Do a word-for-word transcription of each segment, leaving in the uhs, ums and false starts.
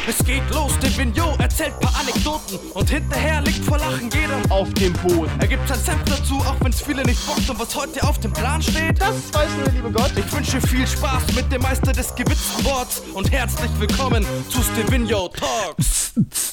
Es geht los, Divino erzählt paar Anekdoten und hinterher liegt vor Lachen jeder auf dem Boden. Er gibt sein Senf dazu, auch wenn's viele nicht bockt. Und was heute auf dem Plan steht, das weiß nur der liebe Gott. Ich wünsche viel Spaß mit dem Meister des gewitzten Worts und herzlich willkommen zu Stevino Talks.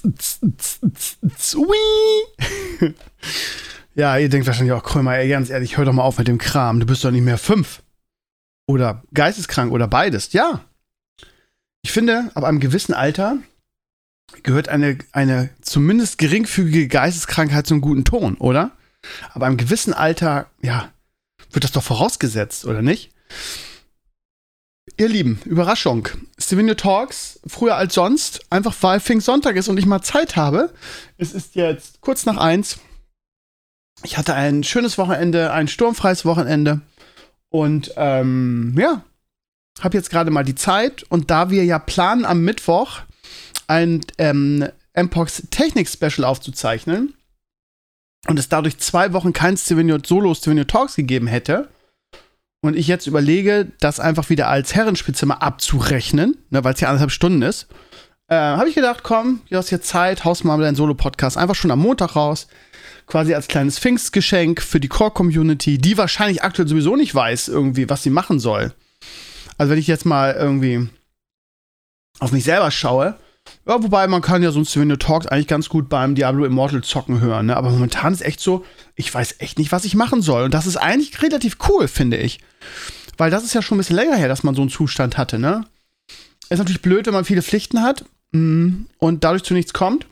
Ja, ihr denkt wahrscheinlich auch, Krömer, ey, ganz ehrlich, hör doch mal auf mit dem Kram. Du bist doch nicht mehr fünf. Oder geisteskrank oder beides. Ja. Ich finde, ab einem gewissen Alter gehört eine, eine zumindest geringfügige Geisteskrankheit zum guten Ton, oder? Ab einem gewissen Alter, ja, wird das doch vorausgesetzt, oder nicht? Ihr Lieben, Überraschung. Stevino Talks, früher als sonst, einfach weil Pfingstsonntag ist und ich mal Zeit habe. Es ist jetzt kurz nach eins. Ich hatte ein schönes Wochenende, ein sturmfreies Wochenende. Und ähm, ja, habe jetzt gerade mal die Zeit. Und da wir ja planen, am Mittwoch ein ähm, M-Pox Technik-Special aufzuzeichnen und es dadurch zwei Wochen kein Stevino Solo Stevino Talks gegeben hätte und ich jetzt überlege, das einfach wieder als Herrenspielzimmer abzurechnen, ne, weil es ja anderthalb Stunden ist, äh, habe ich gedacht, komm, du hast jetzt Zeit, haust mal deinen Solo-Podcast einfach schon am Montag raus. Quasi als kleines Pfingstgeschenk für die Core-Community, die wahrscheinlich aktuell sowieso nicht weiß, irgendwie, was sie machen soll. Also wenn ich jetzt mal irgendwie auf mich selber schaue, ja, wobei man kann ja so ein Stevino Talks eigentlich ganz gut beim Diablo Immortal zocken hören, ne? Aber momentan ist echt so, ich weiß echt nicht, was ich machen soll. Und das ist eigentlich relativ cool, finde ich. Weil das ist ja schon ein bisschen länger her, dass man so einen Zustand hatte, ne? Ist natürlich blöd, wenn man viele Pflichten hat und dadurch zu nichts kommt.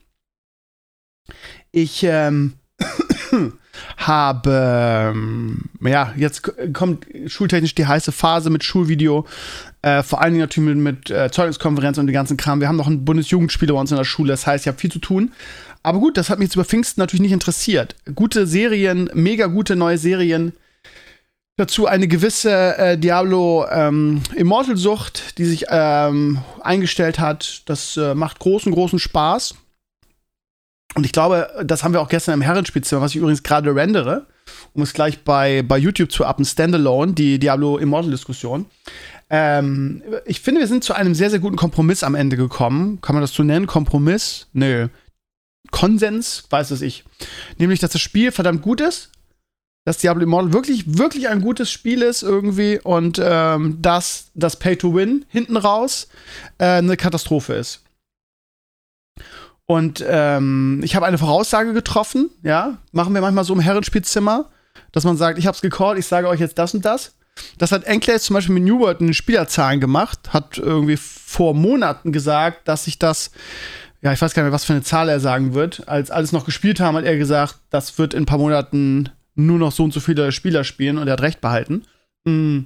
Ich, ähm, habe, ähm, ja, jetzt kommt schultechnisch die heiße Phase mit Schulvideo, äh, vor allen Dingen natürlich mit, mit äh, Zeugniskonferenz und den ganzen Kram. Wir haben noch ein Bundesjugendspiel bei uns in der Schule, das heißt, ich habe viel zu tun. Aber gut, das hat mich jetzt über Pfingsten natürlich nicht interessiert. Gute Serien, mega gute neue Serien. Dazu eine gewisse äh, Diablo ähm, Immortal-Sucht, die sich ähm, eingestellt hat. Das äh, macht großen, großen Spaß. Und ich glaube, das haben wir auch gestern im Herrenspielzimmer, was ich übrigens gerade rendere, um es gleich bei, bei YouTube zu uppen, Standalone, die Diablo Immortal-Diskussion. Ähm, ich finde, wir sind zu einem sehr, sehr guten Kompromiss am Ende gekommen. Kann man das so nennen? Kompromiss? Nö. Konsens? Weiß es ich. Nämlich, dass das Spiel verdammt gut ist, dass Diablo Immortal wirklich, wirklich ein gutes Spiel ist irgendwie und ähm, dass das Pay-to-Win hinten raus äh, eine Katastrophe ist. Und ähm, ich habe eine Voraussage getroffen, ja, machen wir manchmal so im Herrenspielzimmer, dass man sagt, ich hab's gecallt, ich sage euch jetzt das und das. Das hat Enclaves zum Beispiel mit New World in den Spielerzahlen gemacht, hat irgendwie vor Monaten gesagt, dass ich das, ja, ich weiß gar nicht mehr, was für eine Zahl er sagen wird. Als alles noch gespielt haben, hat er gesagt, das wird in ein paar Monaten nur noch so und so viele Spieler spielen und er hat recht behalten. Und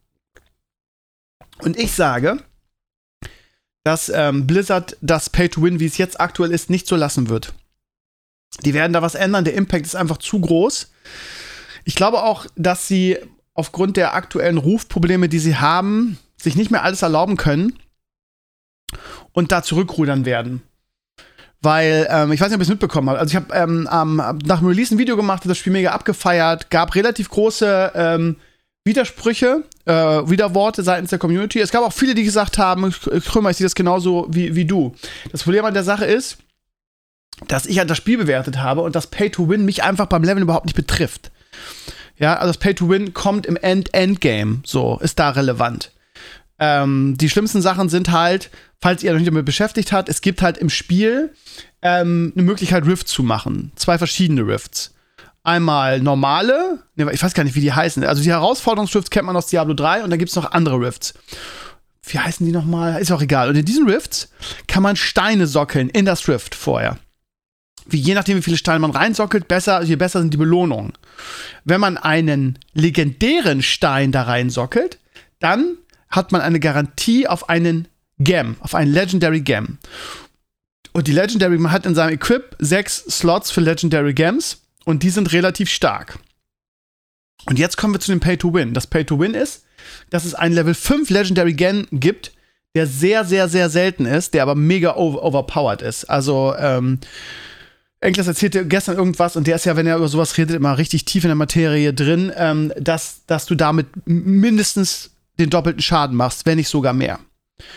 ich sage, dass ähm, Blizzard das Pay-to-Win, wie es jetzt aktuell ist, nicht so lassen wird. Die werden da was ändern, der Impact ist einfach zu groß. Ich glaube auch, dass sie aufgrund der aktuellen Rufprobleme, die sie haben, sich nicht mehr alles erlauben können und da zurückrudern werden. Weil, ähm, ich weiß nicht, ob ihr es mitbekommen habt, also ich habe ähm, ähm, nach dem Release ein Video gemacht, das Spiel mega abgefeiert, gab relativ große ähm, Widersprüche, äh, Widerworte seitens der Community. Es gab auch viele, die gesagt haben, Krömer, ich sehe das genauso wie, wie du. Das Problem an der Sache ist, dass ich halt das Spiel bewertet habe und das Pay-to-Win mich einfach beim Leveln überhaupt nicht betrifft. Ja, also das Pay-to-Win kommt im End-Endgame, so, ist da relevant. Ähm, die schlimmsten Sachen sind halt, falls ihr noch nicht damit beschäftigt habt, es gibt halt im Spiel ähm, eine Möglichkeit, Rifts zu machen. Zwei verschiedene Rifts. Einmal normale, ne, ich weiß gar nicht, wie die heißen. Also die Herausforderungsrifts kennt man aus Diablo drei und dann gibt es noch andere Rifts. Wie heißen die nochmal? Ist auch egal. Und in diesen Rifts kann man Steine sockeln in das Rift vorher. Wie, je nachdem, wie viele Steine man reinsockelt, besser, je besser sind die Belohnungen. Wenn man einen legendären Stein da reinsockelt, dann hat man eine Garantie auf einen Gem, auf einen Legendary Gem. Und die Legendary, man hat in seinem Equip sechs Slots für Legendary Gems. Und die sind relativ stark. Und jetzt kommen wir zu dem Pay-to-Win. Das Pay-to-Win ist, dass es einen Level fünf Legendary Gen gibt, der sehr, sehr, sehr selten ist, der aber mega over- overpowered ist. Also, ähm, Enkles erzählte gestern irgendwas, und der ist ja, wenn er über sowas redet, immer richtig tief in der Materie drin, ähm, dass, dass du damit mindestens den doppelten Schaden machst, wenn nicht sogar mehr.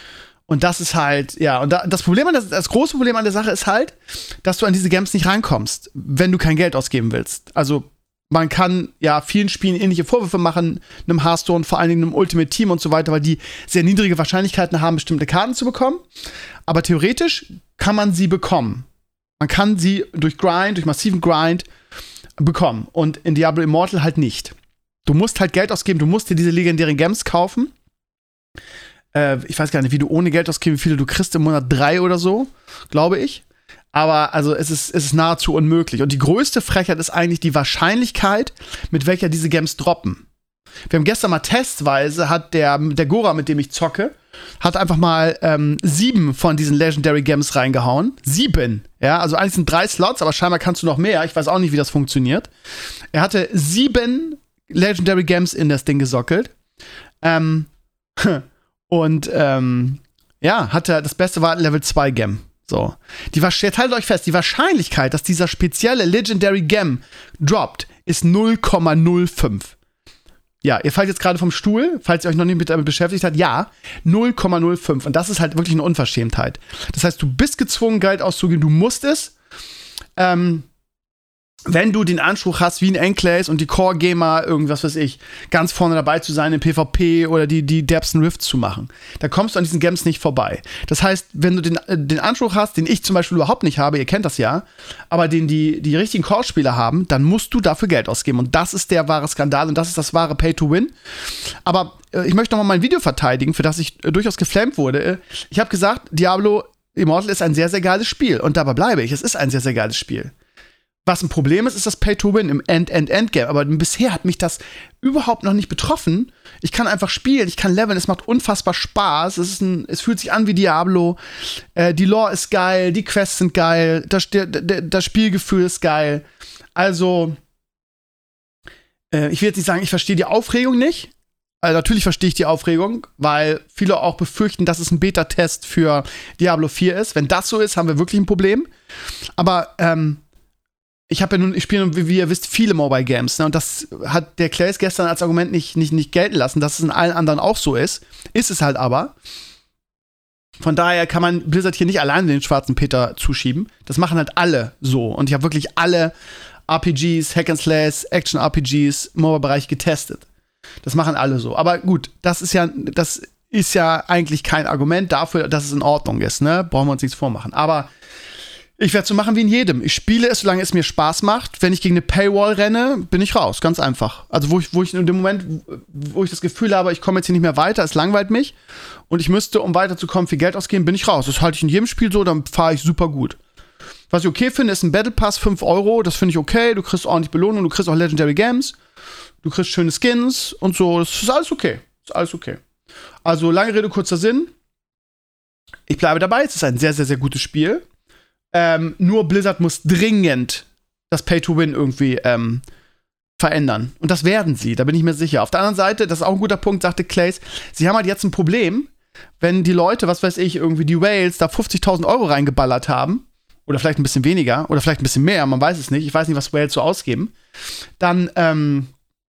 Und das ist halt, ja, und da, das Problem an der, das große Problem an der Sache ist halt, dass du an diese Games nicht rankommst, wenn du kein Geld ausgeben willst. Also man kann ja vielen Spielen ähnliche Vorwürfe machen, einem Hearthstone, vor allen Dingen einem Ultimate Team und so weiter, weil die sehr niedrige Wahrscheinlichkeiten haben, bestimmte Karten zu bekommen. Aber theoretisch kann man sie bekommen. Man kann sie durch Grind, durch massiven Grind bekommen. Und in Diablo Immortal halt nicht. Du musst halt Geld ausgeben, du musst dir diese legendären Gems kaufen. Äh, ich weiß gar nicht, wie du ohne Geld ausgeben, wie viele du kriegst im Monat, drei oder so, glaube ich. Aber also es ist, es ist nahezu unmöglich. Und die größte Frechheit ist eigentlich die Wahrscheinlichkeit, mit welcher diese Gems droppen. Wir haben gestern mal testweise, hat der, der Gora, mit dem ich zocke, hat einfach mal ähm, sieben von diesen Legendary Gems reingehauen. Sieben. Ja, also eigentlich sind drei Slots, aber scheinbar kannst du noch mehr. Ich weiß auch nicht, wie das funktioniert. Er hatte sieben Legendary Gems in das Ding gesockelt. Ähm, und ähm, ja, hatte, das Beste war ein Level zwei Gem. So. Die, jetzt haltet euch fest, die Wahrscheinlichkeit, dass dieser spezielle Legendary Gem droppt, ist null Komma null fünf. Ja, ihr fallt jetzt gerade vom Stuhl, falls ihr euch noch nicht mit damit beschäftigt habt. Ja, null Komma null fünf. Und das ist halt wirklich eine Unverschämtheit. Das heißt, du bist gezwungen, Geld auszugeben, du musst es. Ähm, wenn du den Anspruch hast, wie ein Enclaves und die Core-Gamer, irgendwas weiß ich, ganz vorne dabei zu sein im PvP oder die, die derbsten Rifts zu machen. Da kommst du an diesen Gems nicht vorbei. Das heißt, wenn du den, äh, den Anspruch hast, den ich zum Beispiel überhaupt nicht habe, ihr kennt das ja, aber den die, die richtigen Core-Spieler haben, dann musst du dafür Geld ausgeben. Und das ist der wahre Skandal und das ist das wahre Pay-to-Win. Aber äh, ich möchte noch mal mein Video verteidigen, für das ich äh, durchaus geflammt wurde. Ich habe gesagt, Diablo Immortal ist ein sehr, sehr geiles Spiel. Und dabei bleibe ich. Es ist ein sehr, sehr geiles Spiel. Was ein Problem ist, ist das Pay-to-Win im End-End-End-Game. Aber bisher hat mich das überhaupt noch nicht betroffen. Ich kann einfach spielen, ich kann leveln, es macht unfassbar Spaß. Es, ist ein, es fühlt sich an wie Diablo. Äh, die Lore ist geil, die Quests sind geil, das, der, der, das Spielgefühl ist geil. Also, äh, ich will jetzt nicht sagen, ich verstehe die Aufregung nicht. Also natürlich verstehe ich die Aufregung, weil viele auch befürchten, dass es ein Beta-Test für Diablo vier ist. Wenn das so ist, haben wir wirklich ein Problem. Aber, ähm, Ich habe ja nun, ich spiele nun, wie ihr wisst, viele Mobile Games, ne? Und das hat der Clays gestern als Argument nicht, nicht, nicht gelten lassen, dass es in allen anderen auch so ist. Ist es halt aber. Von daher kann man Blizzard hier nicht alleine den schwarzen Peter zuschieben. Das machen halt alle so. Und ich habe wirklich alle R P Gs, Hack and Slash, Action-R P Gs im Mobile-Bereich getestet. Das machen alle so. Aber gut, das ist ja, das ist ja eigentlich kein Argument dafür, dass es in Ordnung ist, ne? Brauchen wir uns nichts vormachen. Aber ich werde so machen wie in jedem. Ich spiele es, solange es mir Spaß macht. Wenn ich gegen eine Paywall renne, bin ich raus. Ganz einfach. Also wo ich, wo ich in dem Moment, wo ich das Gefühl habe, ich komme jetzt hier nicht mehr weiter, es langweilt mich und ich müsste, um weiterzukommen, viel Geld ausgeben, bin ich raus. Das halte ich in jedem Spiel so, dann fahre ich super gut. Was ich okay finde, ist ein Battle Pass, fünf Euro. Das finde ich okay. Du kriegst ordentlich Belohnung, du kriegst auch Legendary Games. Du kriegst schöne Skins und so. Das ist alles okay. Das ist alles okay. Also lange Rede, kurzer Sinn. Ich bleibe dabei. Es ist ein sehr, sehr, sehr gutes Spiel. Ähm, nur Blizzard muss dringend das Pay-to-Win irgendwie ähm, verändern. Und das werden sie, da bin ich mir sicher. Auf der anderen Seite, das ist auch ein guter Punkt, sagte Clays, sie haben halt jetzt ein Problem, wenn die Leute, was weiß ich, irgendwie die Whales da fünfzigtausend Euro reingeballert haben, oder vielleicht ein bisschen weniger, oder vielleicht ein bisschen mehr, man weiß es nicht, ich weiß nicht, was Whales so ausgeben, dann, ähm,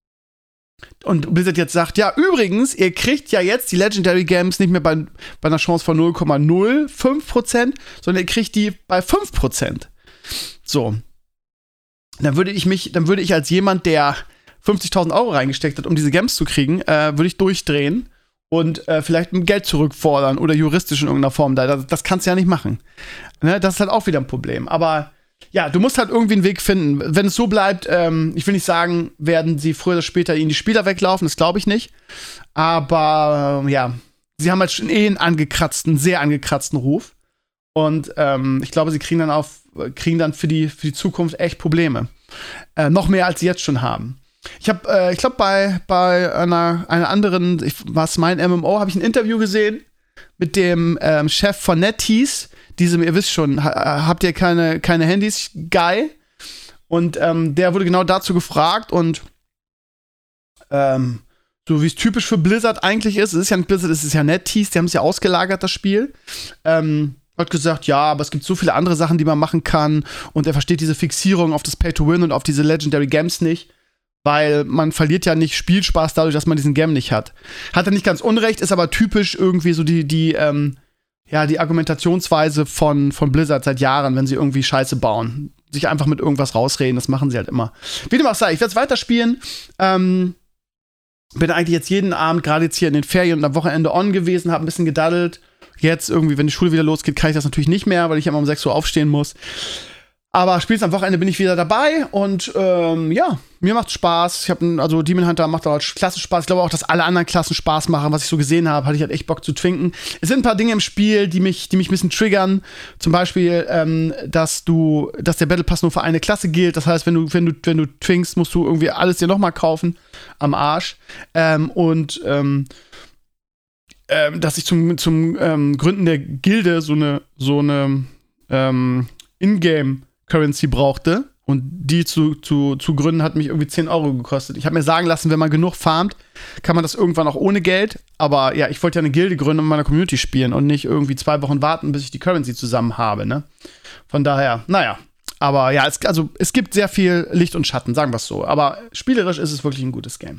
und Blizzard jetzt sagt, ja, übrigens, ihr kriegt ja jetzt die Legendary Games nicht mehr bei, bei einer Chance von null Komma null fünf Prozent, sondern ihr kriegt die bei fünf Prozent. So. Dann würde ich mich, dann würde ich als jemand, der fünfzigtausend Euro reingesteckt hat, um diese Games zu kriegen, äh, würde ich durchdrehen und äh, vielleicht ein Geld zurückfordern oder juristisch in irgendeiner Form. Das, das kannst du ja nicht machen. Ne? Das ist halt auch wieder ein Problem. Aber ja, du musst halt irgendwie einen Weg finden. Wenn es so bleibt, ähm, ich will nicht sagen, werden sie früher oder später ihnen die Spieler weglaufen, das glaube ich nicht. Aber äh, ja, sie haben halt schon eh einen angekratzten, sehr angekratzten Ruf. Und ähm, ich glaube, sie kriegen dann auf, kriegen dann für die, für die Zukunft echt Probleme. Äh, noch mehr, als sie jetzt schon haben. Ich habe, äh, ich glaube, bei, bei einer, einer anderen, ich, was mein M M O, habe ich ein Interview gesehen mit dem ähm, Chef von NetEase, diesem, ihr wisst schon, ha- habt ihr keine, keine Handys, Guy. Und ähm, der wurde genau dazu gefragt und ähm, so wie es typisch für Blizzard eigentlich ist, es ist ja nicht Blizzard, es ist ja NetEase, die haben es ja ausgelagert, das Spiel. Ähm, hat gesagt, ja, aber es gibt so viele andere Sachen, die man machen kann und er versteht diese Fixierung auf das Pay-to-Win und auf diese Legendary Games nicht, weil man verliert ja nicht Spielspaß dadurch, dass man diesen Gem nicht hat. Hat er nicht ganz unrecht, ist aber typisch irgendwie so die, die, ähm, ja, die Argumentationsweise von, von Blizzard seit Jahren, wenn sie irgendwie Scheiße bauen. Sich einfach mit irgendwas rausreden, das machen sie halt immer. Wie dem auch sei, ich werde es weiterspielen. Ähm, bin eigentlich jetzt jeden Abend, gerade jetzt hier in den Ferien und am Wochenende on gewesen, habe ein bisschen gedaddelt. Jetzt irgendwie, wenn die Schule wieder losgeht, kann ich das natürlich nicht mehr, weil ich immer um sechs Uhr aufstehen muss. Aber spielst am Wochenende bin ich wieder dabei und ähm, ja, mir macht's Spaß. Ich habe also Demon Hunter macht auch klasse Spaß. Ich glaube auch, dass alle anderen Klassen Spaß machen. Was ich so gesehen habe, hatte ich halt echt Bock zu twinken. Es sind ein paar Dinge im Spiel, die mich, die mich ein bisschen triggern. Zum Beispiel, ähm, dass du, dass der Battle Pass nur für eine Klasse gilt. Das heißt, wenn du, wenn du, wenn du twinkst, musst du irgendwie alles dir nochmal kaufen. Am Arsch. Ähm, und ähm, ähm, dass ich zum, zum ähm, Gründen der Gilde so eine, so eine ähm, Ingame Currency brauchte und die zu, zu, zu gründen hat mich irgendwie zehn Euro gekostet. Ich habe mir sagen lassen, wenn man genug farmt, kann man das irgendwann auch ohne Geld. Aber ja, ich wollte ja eine Gilde gründen und in meiner Community spielen und nicht irgendwie zwei Wochen warten, bis ich die Currency zusammen habe, ne? Von daher, naja. Aber ja, es, also, es gibt sehr viel Licht und Schatten, sagen wir es so. Aber spielerisch ist es wirklich ein gutes Game.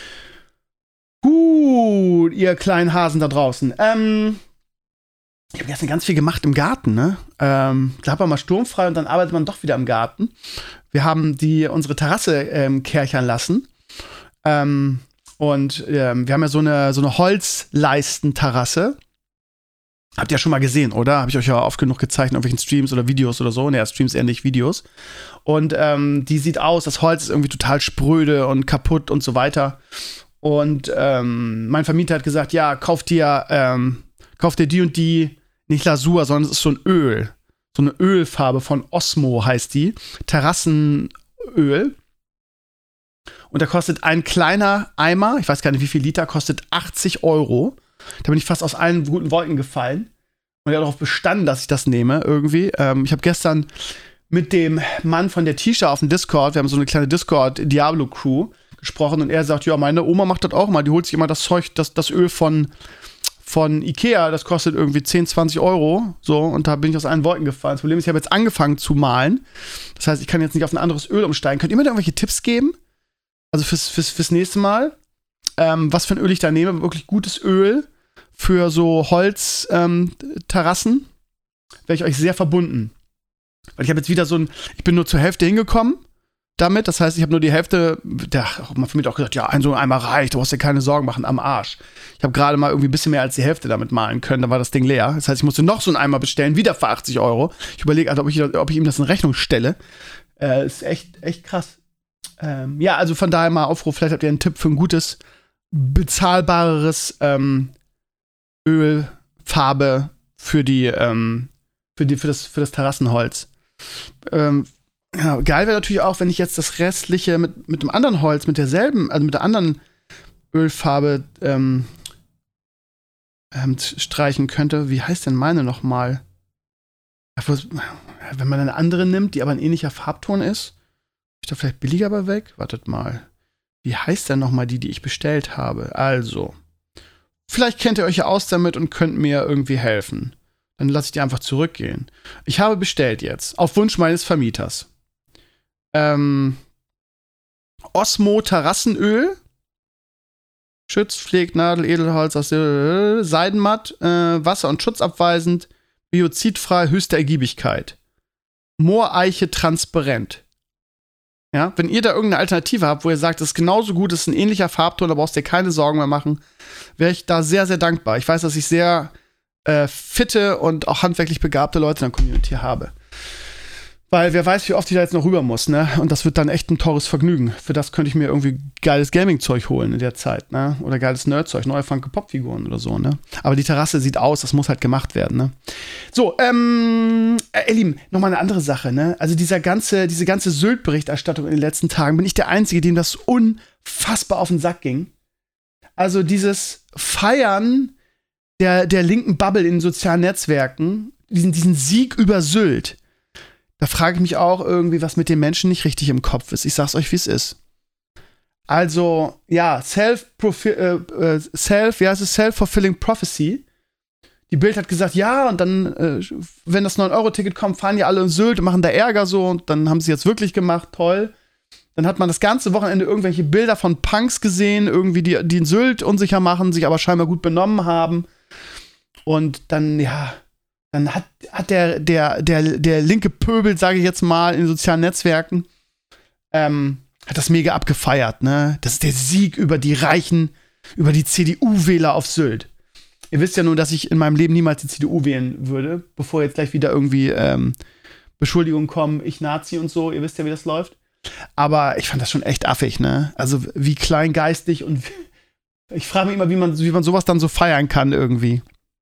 Gut, ihr kleinen Hasen da draußen. Ähm, Ich habe gestern ganz viel gemacht im Garten, ne? Ähm, da hat man mal sturmfrei und dann arbeitet man doch wieder im Garten. Wir haben die, unsere Terrasse ähm, kärchern lassen. Ähm, und ähm, wir haben ja so eine, so eine Holzleistenterrasse. Habt ihr ja schon mal gesehen, oder? Habe ich euch ja oft genug gezeigt in irgendwelchen Streams oder Videos oder so. Ne, Streams eher nicht, Videos. Und ähm, die sieht aus, das Holz ist irgendwie total spröde und kaputt und so weiter. Und ähm, mein Vermieter hat gesagt, ja, kauf dir, ähm, kauf dir die und die, nicht Lasur, sondern es ist so ein Öl. So eine Ölfarbe von Osmo heißt die. Terrassenöl. Und da kostet ein kleiner Eimer, ich weiß gar nicht wie viel Liter, kostet achtzig Euro. Da bin ich fast aus allen guten Wolken gefallen. Und er hat darauf bestanden, dass ich das nehme irgendwie. Ähm, ich habe gestern mit dem Mann von der T-Shirt auf dem Discord, wir haben so eine kleine Discord-Diablo-Crew gesprochen und er sagt, ja, meine Oma macht das auch mal. Die holt sich immer das Zeug, das, das Öl von von Ikea, das kostet irgendwie zehn, zwanzig Euro, so, und da bin ich aus allen Wolken gefallen. Das Problem ist, ich habe jetzt angefangen zu malen, das heißt, ich kann jetzt nicht auf ein anderes Öl umsteigen. Könnt ihr mir da irgendwelche Tipps geben? Also fürs, fürs, fürs nächste Mal, ähm, was für ein Öl ich da nehme, wirklich gutes Öl für so Holzterrassen, ähm, wäre ich euch sehr verbunden. Weil ich habe jetzt wieder so ein, ich bin nur zur Hälfte hingekommen damit, das heißt, ich habe nur die Hälfte, der hat man für mich auch gesagt, ja, ein so einmal reicht, du brauchst dir keine Sorgen machen, am Arsch. Ich habe gerade mal irgendwie ein bisschen mehr als die Hälfte damit malen können, dann war das Ding leer. Das heißt, ich musste noch so einen Eimer bestellen, wieder für achtzig Euro. Ich überlege, also, ob, ich, ob ich ihm das in Rechnung stelle. Äh, ist echt, echt krass. Ähm, ja, also von daher mal Aufruf, vielleicht habt ihr einen Tipp für ein gutes, bezahlbareres ähm, Ölfarbe für die, ähm, für die, für das, für das Terrassenholz. Ähm, Ja, geil wäre natürlich auch, wenn ich jetzt das restliche mit, mit dem anderen Holz, mit derselben, also mit der anderen Ölfarbe ähm, ähm, streichen könnte. Wie heißt denn meine nochmal? Wenn man eine andere nimmt, die aber ein ähnlicher Farbton ist, ist da vielleicht billiger aber weg? Wartet mal. Wie heißt denn nochmal die, die ich bestellt habe? Also, vielleicht kennt ihr euch ja aus damit und könnt mir irgendwie helfen. Dann lasse ich die einfach zurückgehen. Ich habe bestellt jetzt, auf Wunsch meines Vermieters. Ähm, Osmo Terrassenöl. Schützt, pflegt, Nadel, Edelholz, aus äh, Seidenmatt, äh, wasser- und schutzabweisend, biozidfrei, höchste Ergiebigkeit. Mooreiche transparent. Ja, wenn ihr da irgendeine Alternative habt, wo ihr sagt, das ist genauso gut, das ist ein ähnlicher Farbton, da brauchst du dir keine Sorgen mehr machen, wäre ich da sehr, sehr dankbar. Ich weiß, dass ich sehr äh, fitte und auch handwerklich begabte Leute in der Community habe. Weil wer weiß, wie oft ich da jetzt noch rüber muss, ne? Und das wird dann echt ein teures Vergnügen. Für das könnte ich mir irgendwie geiles Gaming-Zeug holen in der Zeit, ne? Oder geiles Nerd-Zeug, neue Funke-Pop-Figuren oder so, ne? Aber die Terrasse sieht aus, das muss halt gemacht werden, ne? So, ähm, äh, ihr Lieben, nochmal eine andere Sache, ne? Also dieser ganze, diese ganze Sylt-Berichterstattung in den letzten Tagen, bin ich der Einzige, dem das unfassbar auf den Sack ging. Also dieses Feiern der, der linken Bubble in den sozialen Netzwerken, diesen, diesen Sieg über Sylt. Da frage ich mich auch irgendwie, was mit den Menschen nicht richtig im Kopf ist. Ich sag's euch, wie es ist. Also, ja, Self, äh, Self, wie heißt es? Self-fulfilling Prophecy. Die Bild hat gesagt, ja, und dann, äh, wenn das neun Euro Ticket kommt, fahren die alle in Sylt und machen da Ärger so. Und dann haben sie jetzt wirklich gemacht, toll. Dann hat man das ganze Wochenende irgendwelche Bilder von Punks gesehen, irgendwie, die, die in Sylt unsicher machen, sich aber scheinbar gut benommen haben. Und dann, ja, dann hat, hat der, der, der, der linke Pöbel, sage ich jetzt mal, in den sozialen Netzwerken, ähm, hat das mega abgefeiert, ne? Das ist der Sieg über die Reichen, über die C D U-Wähler auf Sylt. Ihr wisst ja nur, dass ich in meinem Leben niemals die C D U wählen würde, bevor jetzt gleich wieder irgendwie ähm, Beschuldigungen kommen, ich Nazi und so. Ihr wisst ja, wie das läuft. Aber ich fand das schon echt affig, ne? Also wie kleingeistig und wie, ich frage mich immer, wie man, wie man sowas dann so feiern kann irgendwie.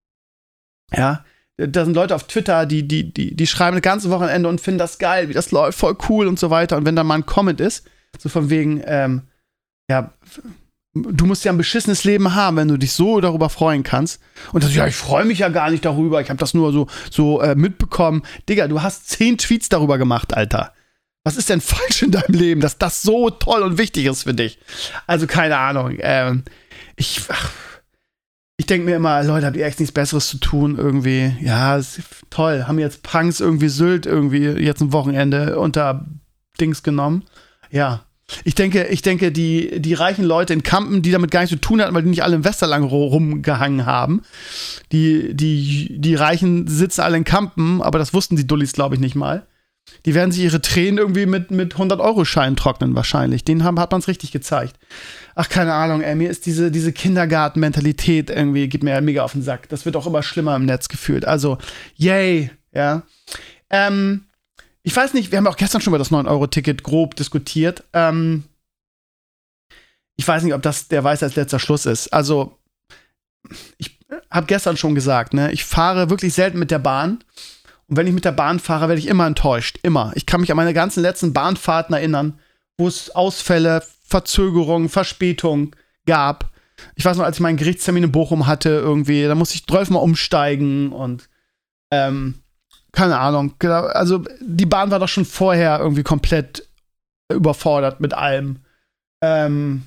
Ja, da sind Leute auf Twitter, die, die, die, die schreiben das ganze Wochenende und finden das geil, wie das läuft, voll cool und so weiter. Und wenn da mal ein Comment ist, so von wegen, ähm, ja, du musst ja ein beschissenes Leben haben, wenn du dich so darüber freuen kannst. Und das, ja, ich freue mich ja gar nicht darüber, ich habe das nur so, so äh, mitbekommen. Digga, du hast zehn Tweets darüber gemacht, Alter. Was ist denn falsch in deinem Leben, dass das so toll und wichtig ist für dich? Also, keine Ahnung. Ähm, ich ich denke mir immer, Leute, habt ihr echt nichts Besseres zu tun irgendwie? Ja, ist toll. Haben jetzt Punks irgendwie Sylt irgendwie jetzt ein Wochenende unter Dings genommen. Ja. Ich denke, ich denke, die, die reichen Leute in Kampen, die damit gar nichts zu tun hatten, weil die nicht alle im Westerlang rumgehangen haben. Die, die, die Reichen sitzen alle in Kampen, aber das wussten die Dullis, glaube ich, nicht mal. Die werden sich ihre Tränen irgendwie mit, mit hundert-Euro-Scheinen trocknen wahrscheinlich. Denen haben, hat man es richtig gezeigt. Ach, keine Ahnung, ey, mir ist diese, diese Kindergarten-Mentalität irgendwie, geht mir mega auf den Sack. Das wird auch immer schlimmer im Netz gefühlt. Also, yay, ja. Ähm, ich weiß nicht, wir haben auch gestern schon über das neun-Euro-Ticket grob diskutiert. Ähm, ich weiß nicht, ob das der Weisheit als letzter Schluss ist. Also, ich habe gestern schon gesagt, ne, ich fahre wirklich selten mit der Bahn. Und wenn ich mit der Bahn fahre, werde ich immer enttäuscht. Immer. Ich kann mich an meine ganzen letzten Bahnfahrten erinnern, wo es Ausfälle, Verzögerungen, Verspätungen gab. Ich weiß noch, als ich meinen Gerichtstermin in Bochum hatte, irgendwie, da musste ich zwölfmal umsteigen und ähm, keine Ahnung. Also die Bahn war doch schon vorher irgendwie komplett überfordert mit allem. Ähm,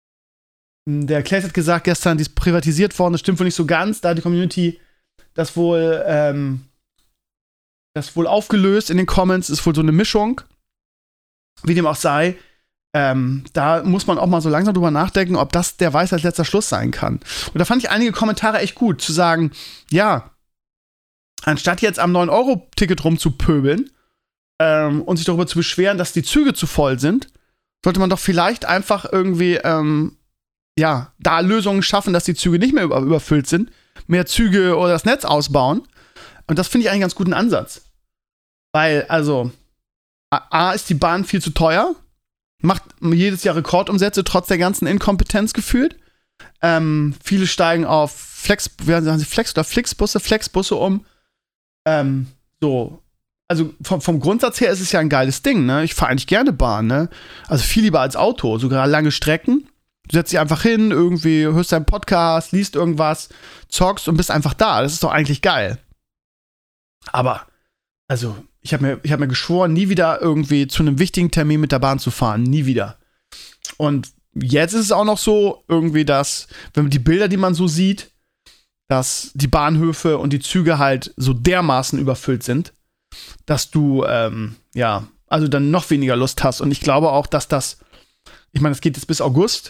der Claes hat gesagt gestern, die ist privatisiert worden. Das stimmt wohl nicht so ganz. Da hat die Community das wohl ähm, das wohl aufgelöst in den Comments. Ist wohl so eine Mischung. Wie dem auch sei. Ähm, da muss man auch mal so langsam drüber nachdenken, ob das der Weisheit letzter Schluss sein kann. Und da fand ich einige Kommentare echt gut, zu sagen, ja, anstatt jetzt am neun-Euro-Ticket rumzupöbeln ähm, und sich darüber zu beschweren, dass die Züge zu voll sind, sollte man doch vielleicht einfach irgendwie, ähm, ja, da Lösungen schaffen, dass die Züge nicht mehr über- überfüllt sind, mehr Züge oder das Netz ausbauen. Und das finde ich eigentlich einen ganz guten Ansatz. Weil, also, A, ist die Bahn viel zu teuer, macht jedes Jahr Rekordumsätze, trotz der ganzen Inkompetenz gefühlt. Ähm, viele steigen auf Flex, wie sagen sie, Flex oder Flixbusse, Flexbusse um. Ähm, so. Also vom, vom Grundsatz her ist es ja ein geiles Ding, ne? Ich fahre eigentlich gerne Bahn, ne? Also viel lieber als Auto, sogar lange Strecken. Du setzt dich einfach hin, irgendwie hörst deinen Podcast, liest irgendwas, zockst und bist einfach da. Das ist doch eigentlich geil. Aber, also, ich habe mir, ich hab mir geschworen, nie wieder irgendwie zu einem wichtigen Termin mit der Bahn zu fahren. Nie wieder. Und jetzt ist es auch noch so, irgendwie, dass, wenn man die Bilder, die man so sieht, dass die Bahnhöfe und die Züge halt so dermaßen überfüllt sind, dass du, ähm, ja, also dann noch weniger Lust hast. Und ich glaube auch, dass das, ich meine, es geht jetzt bis August.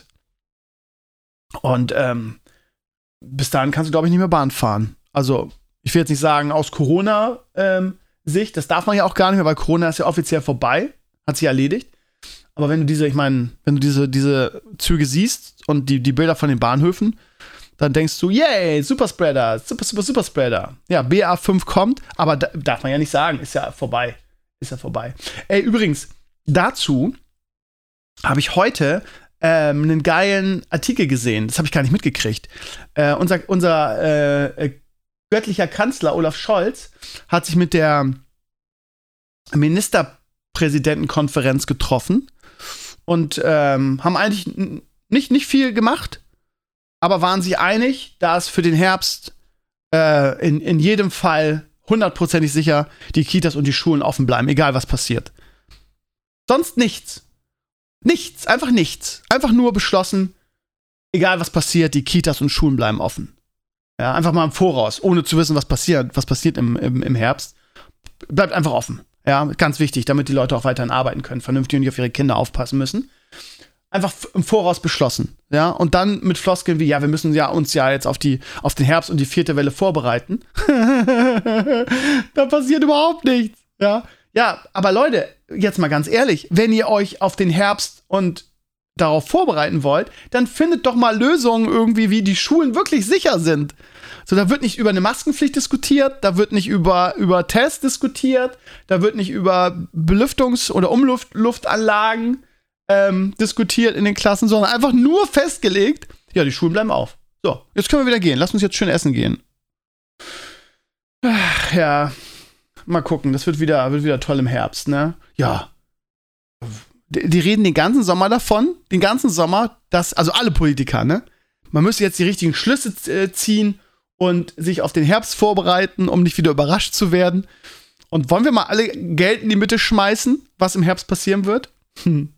Und ähm, bis dahin kannst du, glaube ich, nicht mehr Bahn fahren. Also, ich will jetzt nicht sagen, aus Corona, ähm, Sicht, das darf man ja auch gar nicht mehr, weil Corona ist ja offiziell vorbei, hat sich erledigt. Aber wenn du diese, ich meine, wenn du diese, diese Züge siehst und die, die Bilder von den Bahnhöfen, dann denkst du, yay, Superspreader, super, super, Superspreader. Ja, B A fünf kommt, aber da, darf man ja nicht sagen, ist ja vorbei. Ist ja vorbei. Ey, übrigens, dazu habe ich heute ähm, einen geilen Artikel gesehen, das habe ich gar nicht mitgekriegt. Äh, unser unser äh, göttlicher Kanzler Olaf Scholz hat sich mit der Ministerpräsidentenkonferenz getroffen und ähm, haben eigentlich n- nicht, nicht viel gemacht, aber waren sich einig, dass für den Herbst äh, in, in jedem Fall hundertprozentig sicher die Kitas und die Schulen offen bleiben, egal was passiert. Sonst nichts. Nichts, einfach nichts. Einfach nur beschlossen, egal was passiert, die Kitas und Schulen bleiben offen. Ja, einfach mal im Voraus, ohne zu wissen, was passiert, was passiert im, im, im Herbst. Bleibt einfach offen. Ja, ganz wichtig, damit die Leute auch weiterhin arbeiten können, vernünftig und nicht auf ihre Kinder aufpassen müssen. einfach im Voraus beschlossen, ja, und dann mit Floskeln wie, ja, wir müssen ja uns ja jetzt auf die, auf den Herbst und die vierte Welle vorbereiten. Da passiert überhaupt nichts, ja. Ja, aber Leute, jetzt mal ganz ehrlich, wenn ihr euch auf den Herbst und darauf vorbereiten wollt, dann findet doch mal Lösungen irgendwie, wie die Schulen wirklich sicher sind. So, da wird nicht über eine Maskenpflicht diskutiert, da wird nicht über, über Tests diskutiert, da wird nicht über Belüftungs- oder Umluftanlagen ähm, diskutiert in den Klassen, sondern einfach nur festgelegt, ja, die Schulen bleiben auf. So, jetzt können wir wieder gehen. Lass uns jetzt schön essen gehen. Ach, ja, mal gucken, das wird wieder, wird wieder toll im Herbst, ne? Ja. Die, die reden den ganzen Sommer davon, den ganzen Sommer, dass, also alle Politiker, ne? Man müsste jetzt die richtigen Schlüsse äh, ziehen und sich auf den Herbst vorbereiten, um nicht wieder überrascht zu werden. Und wollen wir mal alle Geld in die Mitte schmeißen, was im Herbst passieren wird? Hm.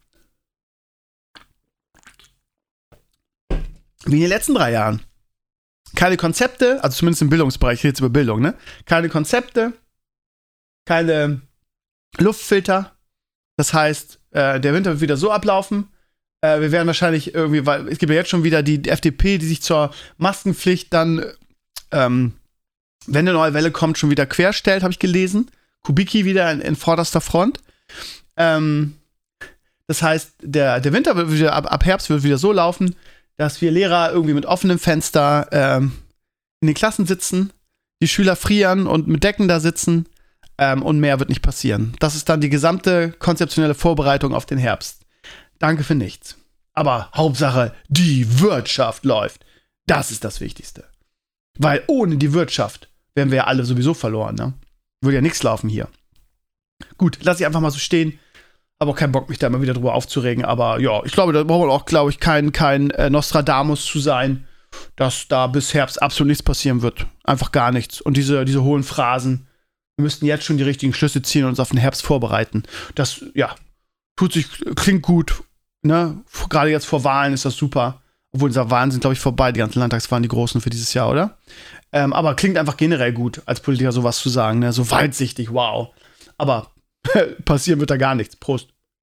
Wie in den letzten drei Jahren. Keine Konzepte, also zumindest im Bildungsbereich, ich rede jetzt über Bildung, ne? Keine Konzepte, keine Luftfilter. Das heißt, äh, der Winter wird wieder so ablaufen. Äh, wir werden wahrscheinlich irgendwie, weil es gibt ja jetzt schon wieder die F D P, die sich zur Maskenpflicht dann, ähm, wenn eine neue Welle kommt, schon wieder querstellt, habe ich gelesen. Kubicki wieder in, in vorderster Front. Ähm, das heißt, der, der Winter wird wieder, ab, ab Herbst wird wieder so laufen, dass wir Lehrer irgendwie mit offenem Fenster ähm, in den Klassen sitzen, die Schüler frieren und mit Decken da sitzen ähm, und mehr wird nicht passieren. Das ist dann die gesamte konzeptionelle Vorbereitung auf den Herbst. Danke für nichts. Aber Hauptsache, die Wirtschaft läuft. Das ist das Wichtigste. Weil ohne die Wirtschaft wären wir ja alle sowieso verloren, ne? Würde ja nichts laufen hier. Gut, lass ich einfach mal so stehen. Aber auch keinen Bock, mich da immer wieder drüber aufzuregen. Aber ja, ich glaube, da braucht man auch, glaube ich, kein, kein äh, Nostradamus zu sein, dass da bis Herbst absolut nichts passieren wird. Einfach gar nichts. Und diese, diese hohen Phrasen, wir müssten jetzt schon die richtigen Schlüsse ziehen und uns auf den Herbst vorbereiten. Das, ja, tut sich, klingt gut. Ne? Gerade jetzt vor Wahlen ist das super. Obwohl, diese Wahlen sind, glaube ich, vorbei. Die ganzen Landtagswahlen, die großen für dieses Jahr, oder? Ähm, aber klingt einfach generell gut, als Politiker sowas zu sagen. Ne? So weitsichtig, wow. Aber passieren wird da gar nichts. Prost.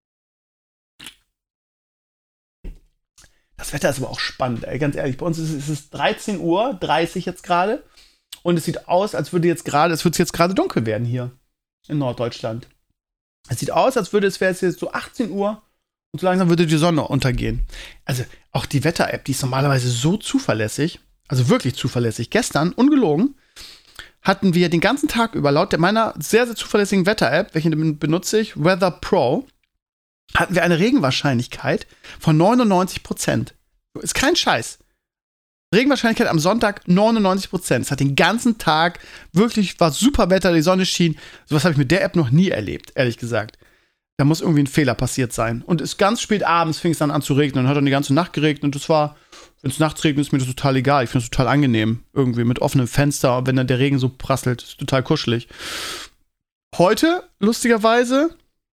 Das Wetter ist aber auch spannend, ey, ganz ehrlich. Bei uns ist es ist dreizehn Uhr dreißig jetzt gerade. Und es sieht aus, als würde jetzt gerade, es wird jetzt gerade dunkel werden hier in Norddeutschland. Es sieht aus, als würde es wäre jetzt so achtzehn Uhr und so langsam würde die Sonne untergehen. Also auch die Wetter-App, die ist normalerweise so zuverlässig, also wirklich zuverlässig. Gestern, ungelogen, hatten wir den ganzen Tag über, laut meiner sehr, sehr zuverlässigen Wetter-App, welche benutze ich, Weather Pro, hatten wir eine Regenwahrscheinlichkeit von neunundneunzig Prozent. Ist kein Scheiß. Regenwahrscheinlichkeit am Sonntag neunundneunzig Prozent. Es hat den ganzen Tag wirklich, war super Wetter, die Sonne schien. Sowas habe ich mit der App noch nie erlebt, ehrlich gesagt. Da muss irgendwie ein Fehler passiert sein. Und es ganz spät abends fing es dann an zu regnen und hat dann die ganze Nacht geregnet. Und das war, wenn es nachts regnet, ist mir das total egal. Ich finde es total angenehm. Irgendwie mit offenem Fenster, wenn dann der Regen so prasselt. Ist total kuschelig. Heute, lustigerweise,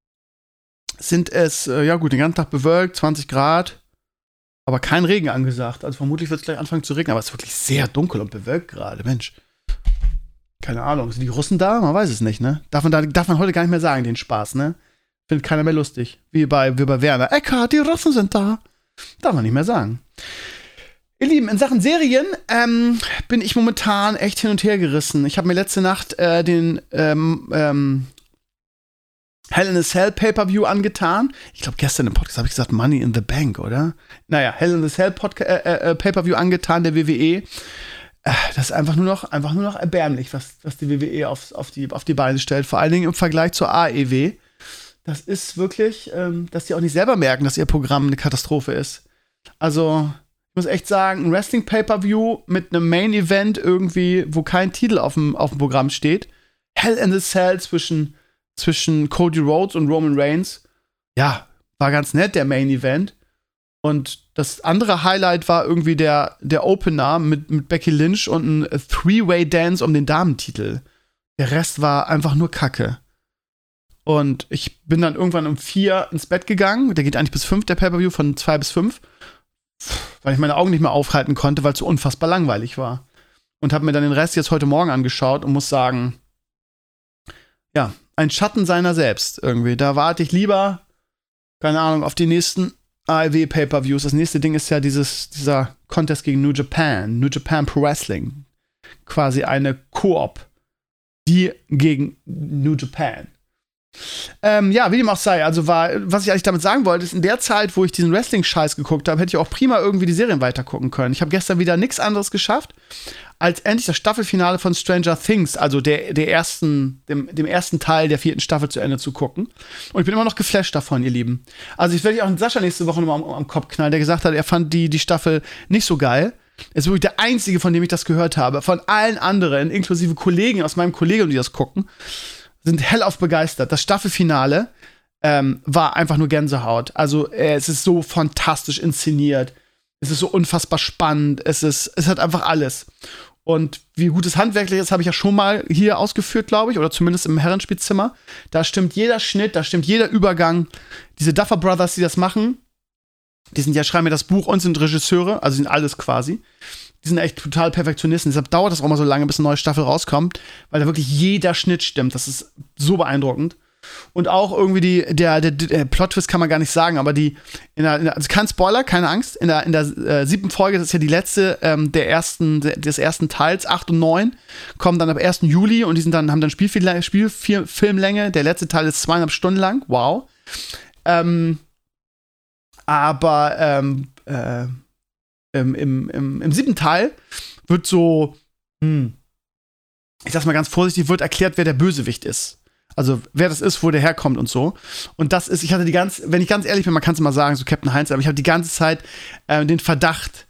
sind es, äh, ja gut, den ganzen Tag bewölkt, zwanzig Grad, aber kein Regen angesagt. Also vermutlich wird es gleich anfangen zu regnen, aber es ist wirklich sehr dunkel und bewölkt gerade, Mensch. Keine Ahnung, sind die Russen da? Man weiß es nicht, ne? Darf man, da, darf man heute gar nicht mehr sagen, den Spaß, ne? Findet keiner mehr lustig. Wie bei, wie bei Werner. Eckart, die Russen sind da. Darf man nicht mehr sagen. Ihr Lieben, in Sachen Serien ähm, bin ich momentan echt hin und her gerissen. Ich habe mir letzte Nacht äh, den ähm, ähm, Hell in a Cell Pay-Per-View angetan. Ich glaube, gestern im Podcast habe ich gesagt Money in the Bank, oder? Naja, Hell in a Cell Podca- äh, äh, Pay-Per-View angetan, der W W E. Äh, das ist einfach nur noch, einfach nur noch erbärmlich, was, was die W W E auf, auf, die, auf die Beine stellt. Vor allen Dingen im Vergleich zur A E W. Das ist wirklich, ähm, dass die auch nicht selber merken, dass ihr Programm eine Katastrophe ist. Also, ich muss echt sagen, ein Wrestling-Pay-Per-View mit einem Main-Event irgendwie, wo kein Titel auf dem, auf dem Programm steht. Hell in a Cell zwischen zwischen Cody Rhodes und Roman Reigns, ja, war ganz nett, der Main Event. Und das andere Highlight war irgendwie der, der Opener mit, mit Becky Lynch und ein Three-Way-Dance um den Damentitel. Der Rest war einfach nur Kacke. Und ich bin dann irgendwann um vier ins Bett gegangen. Der geht eigentlich bis fünf, der Pay-Per-View, von zwei bis fünf. Weil ich meine Augen nicht mehr aufhalten konnte, weil es so unfassbar langweilig war. Und habe mir dann den Rest jetzt heute Morgen angeschaut und muss sagen, ja, ein Schatten seiner selbst irgendwie. Da warte ich lieber, keine Ahnung, auf die nächsten A E W Pay-Per-Views. Das nächste Ding ist ja dieses, dieser Contest gegen New Japan, New Japan Pro Wrestling. Quasi eine Koop, die gegen New Japan. Ähm, ja, wie dem auch sei, also war, was ich eigentlich damit sagen wollte, ist, in der Zeit, wo ich diesen Wrestling-Scheiß geguckt habe, hätte ich auch prima irgendwie die Serien weitergucken können. Ich habe gestern wieder nichts anderes geschafft, als endlich das Staffelfinale von Stranger Things, also der, der ersten, dem, dem ersten Teil der vierten Staffel zu Ende zu gucken. Und ich bin immer noch geflasht davon, ihr Lieben. Also ich werde auch Sascha nächste Woche nochmal am, am Kopf knallen, der gesagt hat, er fand die, die Staffel nicht so geil. Er ist wirklich der Einzige, von dem ich das gehört habe. Von allen anderen, inklusive Kollegen aus meinem Kollegium, die das gucken, sind hellauf begeistert. Das Staffelfinale ähm, war einfach nur Gänsehaut. Also äh, es ist so fantastisch inszeniert. Es ist so unfassbar spannend. Es ist, es hat einfach alles. Und wie gut es handwerklich ist, habe ich ja schon mal hier ausgeführt, glaube ich, oder zumindest im Herrenspielzimmer. Da stimmt jeder Schnitt, da stimmt jeder Übergang. Diese Duffer Brothers, die das machen, die sind ja, schreiben mir das Buch und sind Regisseure, also sind alles quasi. Die sind echt total Perfektionisten. Deshalb dauert das auch mal so lange, bis eine neue Staffel rauskommt, weil da wirklich jeder Schnitt stimmt. Das ist so beeindruckend. Und auch irgendwie die, der, der, der Plot-Twist kann man gar nicht sagen, aber die, in der, in der, also kein Spoiler, keine Angst, in der, in der äh, siebten Folge, das ist ja die letzte ähm, der ersten, der, des ersten Teils, acht und neun, kommen dann ab ersten Juli und die sind dann, haben dann Spielfilmlänge, Spielfilmlänge. Der letzte Teil ist zweieinhalb Stunden lang, wow. Ähm, aber ähm, äh, im, im, im, im siebten Teil wird so, hm, ich sag's mal ganz vorsichtig, wird erklärt, wer der Bösewicht ist. Also, wer das ist, wo der herkommt und so. Und das ist, ich hatte die ganze, wenn ich ganz ehrlich bin, man kann es mal sagen, so Captain Heinz, aber ich habe die ganze Zeit äh, den Verdacht,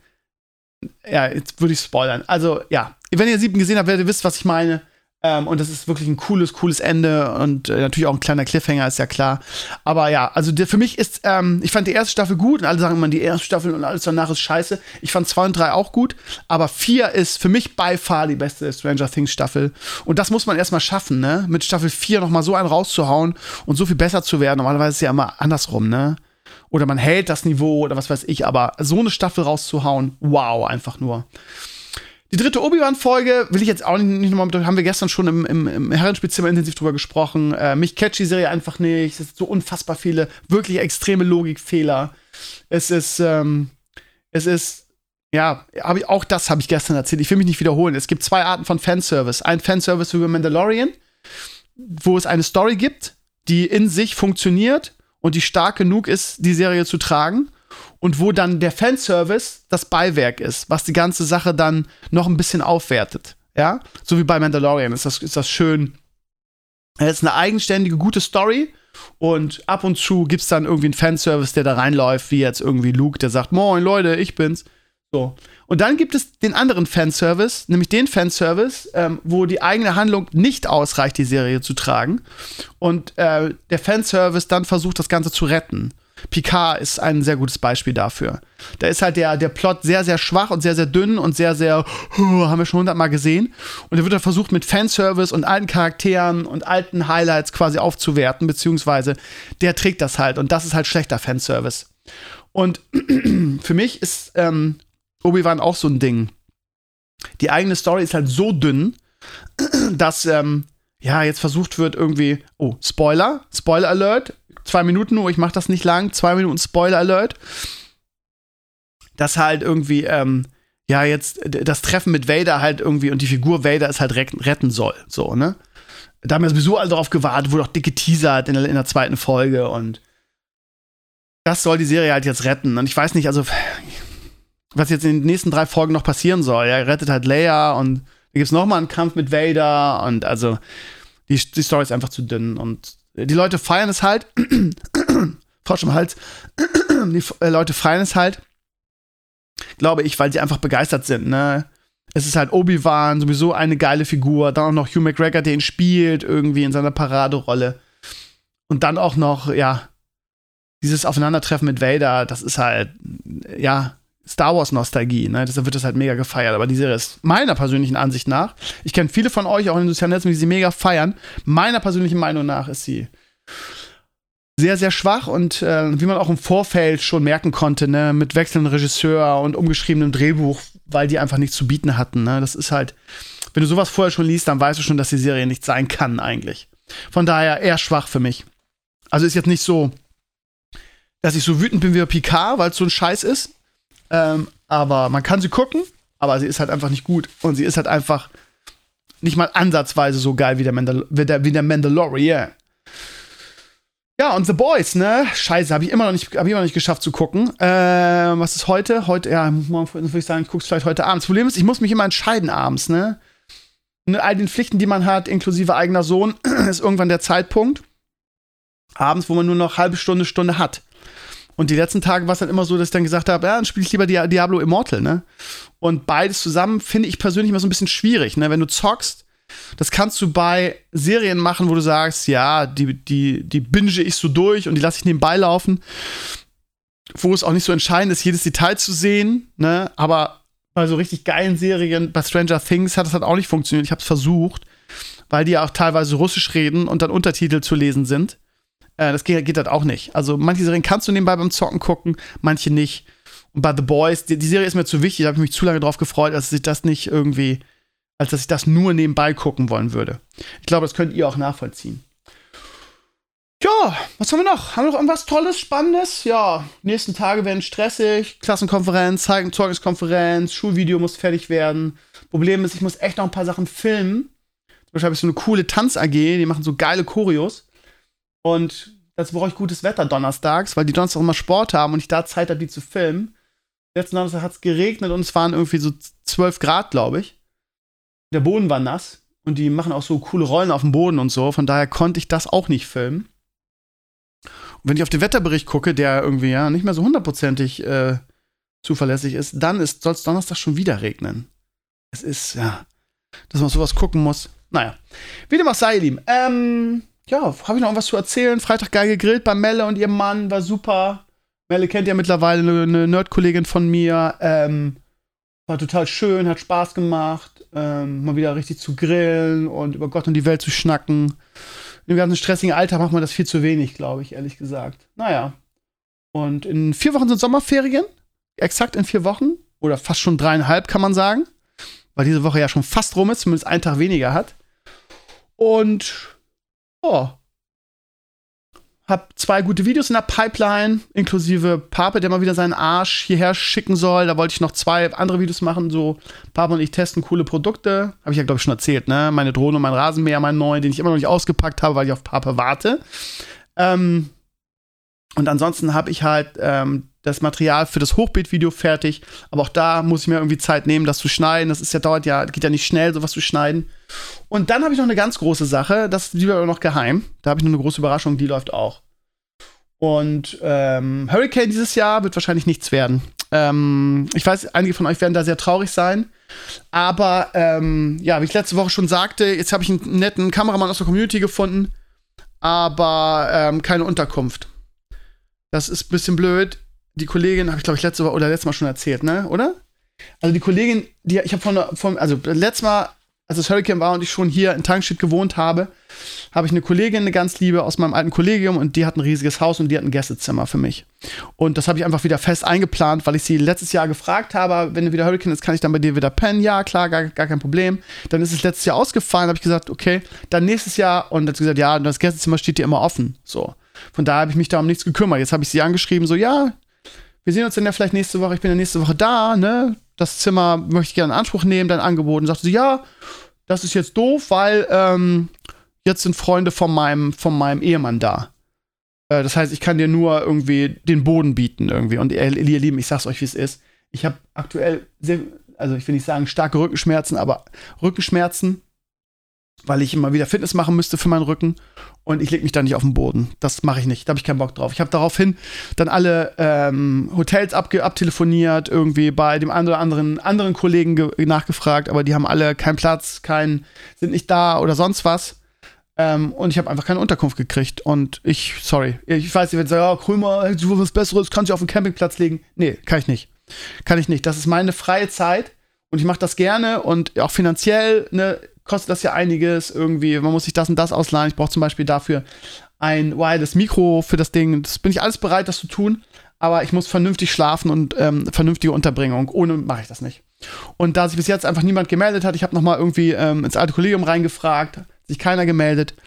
ja, jetzt würde ich spoilern. Also, ja, wenn ihr den siebten gesehen habt, werdet ihr wisst, was ich meine. Ähm, und das ist wirklich ein cooles, cooles Ende und äh, natürlich auch ein kleiner Cliffhanger, ist ja klar. Aber ja, also der, für mich ist, ähm, ich fand die erste Staffel gut und alle sagen immer, die erste Staffel und alles danach ist scheiße. Ich fand zwei und drei auch gut, aber vier ist für mich by far die beste Stranger Things Staffel. Und das muss man erstmal schaffen, ne? Mit Staffel vier nochmal so einen rauszuhauen und so viel besser zu werden. Normalerweise ist es ja immer andersrum, ne? Oder man hält das Niveau oder was weiß ich, aber so eine Staffel rauszuhauen, wow, einfach nur. Die dritte Obi-Wan-Folge will ich jetzt auch nicht, nicht nochmal mit, haben wir gestern schon im, im, im Herrenspielzimmer intensiv drüber gesprochen. Äh, mich catcht die Serie einfach nicht. Es sind so unfassbar viele, wirklich extreme Logikfehler. Es ist, ähm, es ist, ja, hab ich, auch das habe ich gestern erzählt. Ich will mich nicht wiederholen. Es gibt zwei Arten von Fanservice. Ein Fanservice über Mandalorian, wo es eine Story gibt, die in sich funktioniert und die stark genug ist, die Serie zu tragen. Und wo dann der Fanservice das Beiwerk ist, was die ganze Sache dann noch ein bisschen aufwertet. Ja? So wie bei Mandalorian ist das, ist das schön. Es ist eine eigenständige, gute Story. Und ab und zu gibt's dann irgendwie einen Fanservice, der da reinläuft, wie jetzt irgendwie Luke, der sagt, moin Leute, ich bin's. So. Und dann gibt es den anderen Fanservice, nämlich den Fanservice, ähm, wo die eigene Handlung nicht ausreicht, die Serie zu tragen. Und äh, der Fanservice dann versucht, das Ganze zu retten. Picard ist ein sehr gutes Beispiel dafür. Da ist halt der, der Plot sehr, sehr schwach und sehr, sehr dünn und sehr, sehr, oh, haben wir schon hundertmal gesehen. Und er wird dann versucht, mit Fanservice und alten Charakteren und alten Highlights quasi aufzuwerten, beziehungsweise der trägt das halt. Und das ist halt schlechter Fanservice. Und für mich ist ähm, Obi-Wan auch so ein Ding. Die eigene Story ist halt so dünn, dass ähm, ja, jetzt versucht wird irgendwie, oh, Spoiler, Spoiler Alert, zwei Minuten nur, ich mach das nicht lang, zwei Minuten Spoiler Alert, dass halt irgendwie, ähm, ja, jetzt das Treffen mit Vader halt irgendwie und die Figur Vader ist halt retten soll, so, ne? Da haben wir sowieso alle drauf gewartet, wurde auch dicke Teaser in der, in der zweiten Folge und das soll die Serie halt jetzt retten. Und ich weiß nicht, also, was jetzt in den nächsten drei Folgen noch passieren soll. Er rettet halt Leia und da gibt's noch mal einen Kampf mit Vader und also, die, die Story ist einfach zu dünn und die Leute feiern es halt. Frosch im Hals. Die Leute feiern es halt, glaube ich, weil sie einfach begeistert sind, ne? Es ist halt Obi-Wan, sowieso eine geile Figur. Dann auch noch Hugh McGregor, der ihn spielt, irgendwie in seiner Paraderolle. Und dann auch noch, ja, dieses Aufeinandertreffen mit Vader, das ist halt, ja, Star Wars-Nostalgie, ne? Deshalb wird das halt mega gefeiert. Aber die Serie ist meiner persönlichen Ansicht nach, ich kenne viele von euch auch in den sozialen Netzen, die sie mega feiern. Meiner persönlichen Meinung nach ist sie sehr, sehr schwach und äh, wie man auch im Vorfeld schon merken konnte, ne, mit wechselndem Regisseur und umgeschriebenem Drehbuch, weil die einfach nichts zu bieten hatten, ne? Das ist halt, wenn du sowas vorher schon liest, dann weißt du schon, dass die Serie nicht sein kann eigentlich. Von daher eher schwach für mich. Also ist jetzt nicht so, dass ich so wütend bin wie bei Picard, weil es so ein Scheiß ist. Ähm, aber man kann sie gucken, aber sie ist halt einfach nicht gut. Und sie ist halt einfach nicht mal ansatzweise so geil wie der, Mandal- wie der, wie der Mandalorian. Ja, und The Boys, ne? Scheiße, habe ich immer noch nicht, hab ich immer noch nicht geschafft zu gucken. Ähm, was ist heute? Heute, ja, morgen würde ich sagen, ich guck's vielleicht heute abends. Das Problem ist, ich muss mich immer entscheiden abends, ne? Mit all den Pflichten, die man hat, inklusive eigener Sohn, ist irgendwann der Zeitpunkt abends, wo man nur noch halbe Stunde, Stunde hat. Und die letzten Tage war es dann immer so, dass ich dann gesagt habe, ja, dann spiele ich lieber Di- Diablo Immortal, ne? Und beides zusammen finde ich persönlich immer so ein bisschen schwierig, ne? Wenn du zockst, das kannst du bei Serien machen, wo du sagst, ja, die, die, die binge ich so durch und die lasse ich nebenbei laufen, wo es auch nicht so entscheidend ist, jedes Detail zu sehen, ne? Aber bei so richtig geilen Serien, bei Stranger Things hat das halt auch nicht funktioniert. Ich habe es versucht, weil die ja auch teilweise Russisch reden und dann Untertitel zu lesen sind. Äh, das geht, geht halt auch nicht. Also manche Serien kannst du nebenbei beim Zocken gucken, manche nicht. Und bei The Boys, die, die Serie ist mir zu wichtig, da habe ich mich zu lange drauf gefreut, als ich das nicht irgendwie, als dass ich das nur nebenbei gucken wollen würde. Ich glaube, das könnt ihr auch nachvollziehen. Ja, was haben wir noch? Haben wir noch irgendwas Tolles, Spannendes? Ja, die nächsten Tage werden stressig. Klassenkonferenz, Zeugniskonferenz, Schulvideo muss fertig werden. Problem ist, ich muss echt noch ein paar Sachen filmen. Zum Beispiel habe ich so eine coole Tanz-A G, die machen so geile Choreos. Und dazu brauche ich gutes Wetter donnerstags, weil die Donnerstag immer Sport haben und ich da Zeit habe, die zu filmen. Letzten Donnerstag hat es geregnet und es waren irgendwie so zwölf Grad, glaube ich. Der Boden war nass und die machen auch so coole Rollen auf dem Boden und so. Von daher konnte ich das auch nicht filmen. Und wenn ich auf den Wetterbericht gucke, der irgendwie ja nicht mehr so hundertprozentig äh, zuverlässig ist, dann soll es Donnerstag schon wieder regnen. Es ist, ja, dass man sowas gucken muss. Naja, wie dem auch sei, ihr Lieben. Ähm, ja, habe ich noch was zu erzählen? Freitag geil gegrillt bei Melle und ihrem Mann, war super. Melle kennt ja mittlerweile eine, eine Nerd-Kollegin von mir. Ähm, war total schön, hat Spaß gemacht, ähm, mal wieder richtig zu grillen und über Gott und die Welt zu schnacken. Im ganzen stressigen Alltag macht man das viel zu wenig, glaube ich, ehrlich gesagt. Naja. Und in vier Wochen sind Sommerferien. Exakt in vier Wochen. Oder fast schon dreieinhalb, kann man sagen. Weil diese Woche ja schon fast rum ist, zumindest einen Tag weniger hat. Und, oh. Hab zwei gute Videos in der Pipeline, inklusive Pape, der mal wieder seinen Arsch hierher schicken soll. Da wollte ich noch zwei andere Videos machen, so Pape und ich testen coole Produkte. Habe ich ja, glaube ich, schon erzählt, ne? Meine Drohne und mein Rasenmäher, mein neuen, den ich immer noch nicht ausgepackt habe, weil ich auf Pape warte. Ähm, und ansonsten habe ich halt ähm, das Material für das Hochbeet-Video fertig. Aber auch da muss ich mir irgendwie Zeit nehmen, das zu schneiden. Das ist ja, dauert ja, geht ja nicht schnell, sowas zu schneiden. Und dann habe ich noch eine ganz große Sache, das die bleibt aber noch geheim. Da habe ich noch eine große Überraschung, die läuft auch. Und ähm, Hurricane dieses Jahr wird wahrscheinlich nichts werden. Ähm, ich weiß, einige von euch werden da sehr traurig sein. Aber ähm, ja, wie ich letzte Woche schon sagte, jetzt habe ich einen netten Kameramann aus der Community gefunden, aber ähm, keine Unterkunft. Das ist ein bisschen blöd. Die Kollegin, habe ich glaube ich letzte Woche oder letztes Mal schon erzählt, ne? Oder? Also die Kollegin, die ich habe von, von, also letztes Mal, als das Hurricane war und ich schon hier in Tankstedt gewohnt habe, habe ich eine Kollegin, eine ganz liebe aus meinem alten Kollegium und die hat ein riesiges Haus und die hat ein Gästezimmer für mich. Und das habe ich einfach wieder fest eingeplant, weil ich sie letztes Jahr gefragt habe, wenn wieder Hurricane ist, kann ich dann bei dir wieder pennen? Ja, klar, gar, gar kein Problem. Dann ist es letztes Jahr ausgefallen, habe ich gesagt, okay, dann nächstes Jahr und hat sie gesagt, ja, das Gästezimmer steht dir immer offen. So. Von daher habe ich mich da um nichts gekümmert. Jetzt habe ich sie angeschrieben, so, ja, wir sehen uns dann ja vielleicht nächste Woche, ich bin ja nächste Woche da, ne? Das Zimmer möchte ich gerne in Anspruch nehmen, dein Angebot. Und sagte sie, ja, das ist jetzt doof, weil ähm, jetzt sind Freunde von meinem, von meinem Ehemann da. Äh, das heißt, ich kann dir nur irgendwie den Boden bieten irgendwie. Und ihr, ihr Lieben, ich sag's euch, wie es ist. Ich habe aktuell sehr, also ich will nicht sagen starke Rückenschmerzen, aber Rückenschmerzen, weil ich immer wieder Fitness machen müsste für meinen Rücken. Und ich lege mich da nicht auf den Boden. Das mache ich nicht. Da habe ich keinen Bock drauf. Ich habe daraufhin dann alle ähm, Hotels abge- abtelefoniert, irgendwie bei dem einen oder anderen anderen Kollegen ge- nachgefragt, aber die haben alle keinen Platz, kein, sind nicht da oder sonst was. Ähm, und ich habe einfach keine Unterkunft gekriegt. Und ich, sorry, ich weiß, ihr werdet sagen, ja, Krömer, du was Besseres, kannst du auf den Campingplatz legen. Nee, kann ich nicht. Kann ich nicht. Das ist meine freie Zeit und ich mache das gerne und auch finanziell, ne, kostet das ja einiges irgendwie. Man muss sich das und das ausleihen. Ich brauche zum Beispiel dafür ein wireless Mikro für das Ding. Das bin ich alles bereit, das zu tun. Aber ich muss vernünftig schlafen und ähm, vernünftige Unterbringung. Ohne mache ich das nicht. Und da sich bis jetzt einfach niemand gemeldet hat, ich habe nochmal irgendwie ähm, ins alte Kollegium reingefragt, sich keiner gemeldet.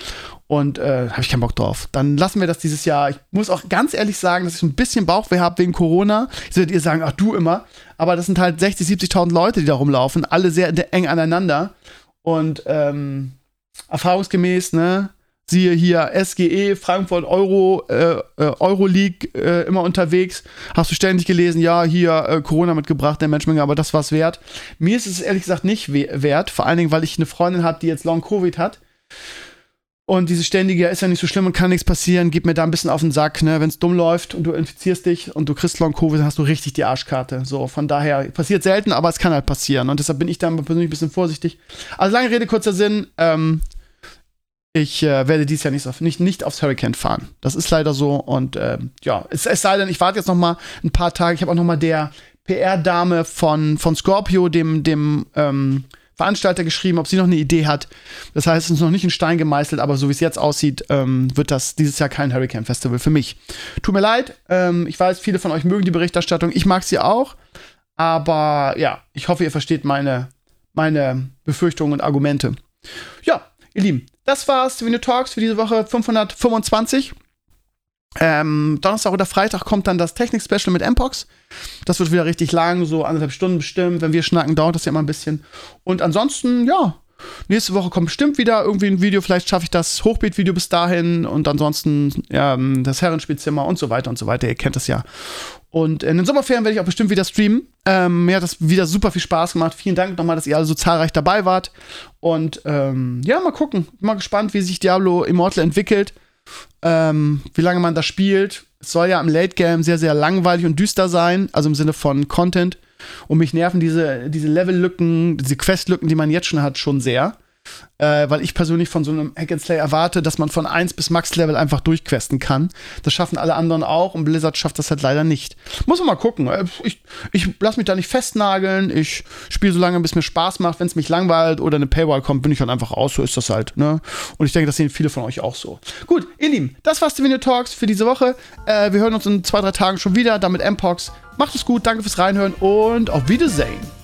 Und äh, habe ich keinen Bock drauf. Dann lassen wir das dieses Jahr. Ich muss auch ganz ehrlich sagen, dass ich so ein bisschen Bauchweh habe wegen Corona. Jetzt werdet ihr sagen, ach du immer. Aber das sind halt sechzig, siebzigtausend Leute, die da rumlaufen. Alle sehr eng aneinander. Und ähm, erfahrungsgemäß, ne, siehe hier S G E, Frankfurt, Euro, äh, Euroleague äh, immer unterwegs. Hast du ständig gelesen, ja, hier äh, Corona mitgebracht, der Menschenmenge, aber das war's wert. Mir ist es ehrlich gesagt nicht we- wert. Vor allen Dingen, weil ich eine Freundin habe, die jetzt Long-Covid hat. Und diese ständige, ja, ist ja nicht so schlimm und kann nichts passieren, gib mir da ein bisschen auf den Sack, ne? Wenn es dumm läuft und du infizierst dich und du kriegst Long-Covid, dann hast du richtig die Arschkarte. So, von daher, passiert selten, aber es kann halt passieren. Und deshalb bin ich da persönlich ein bisschen vorsichtig. Also lange Rede, kurzer Sinn, ähm, ich äh, werde dieses Jahr nicht, auf, nicht, nicht aufs Hurricane fahren. Das ist leider so. Und ähm, ja, es, es sei denn, ich warte jetzt noch mal ein paar Tage. Ich habe auch noch mal der P R-Dame von, von Scorpio, dem, dem ähm, Veranstalter, geschrieben, ob sie noch eine Idee hat. Das heißt, es ist noch nicht in Stein gemeißelt, aber so wie es jetzt aussieht, ähm, wird das dieses Jahr kein Hurricane Festival für mich. Tut mir leid, ähm, ich weiß, viele von euch mögen die Berichterstattung, ich mag sie auch, aber ja, ich hoffe, ihr versteht meine, meine Befürchtungen und Argumente. Ja, ihr Lieben, das war's, Souvenir Talks für diese Woche fünfhundertfünfundzwanzig. Ähm, Donnerstag oder Freitag kommt dann das Technik-Special mit M-Pox. Das wird wieder richtig lang, so anderthalb Stunden bestimmt. Wenn wir schnacken, dauert das ja immer ein bisschen. Und ansonsten, ja, nächste Woche kommt bestimmt wieder irgendwie ein Video. Vielleicht schaffe ich das Hochbeet-Video bis dahin. Und ansonsten, ja, das Herrenspielzimmer und so weiter und so weiter. Ihr kennt das ja. Und in den Sommerferien werde ich auch bestimmt wieder streamen. Ähm, mir hat das wieder super viel Spaß gemacht. Vielen Dank nochmal, dass ihr alle so zahlreich dabei wart. Und ähm, ja, mal gucken. Bin mal gespannt, wie sich Diablo Immortal entwickelt. Ähm, wie lange man das spielt. Es soll ja im Late Game sehr, sehr langweilig und düster sein, also im Sinne von Content. Und mich nerven diese, diese Level-Lücken, diese Quest-Lücken, die man jetzt schon hat, schon sehr. Äh, weil ich persönlich von so einem Hack-and-Slay erwarte, dass man von eins bis Max-Level einfach durchquesten kann. Das schaffen alle anderen auch und Blizzard schafft das halt leider nicht. Muss man mal gucken. Ich, ich lasse mich da nicht festnageln. Ich spiele so lange, bis mir Spaß macht. Wenn es mich langweilt oder eine Paywall kommt, bin ich halt einfach raus. So ist das halt. Ne? Und ich denke, das sehen viele von euch auch so. Gut, ihr Lieben, das war's Souvenir Talks für diese Woche. Äh, wir hören uns in zwei, drei Tagen schon wieder. Dann mit M-Pox. Macht es gut, danke fürs Reinhören und auf Wiedersehen.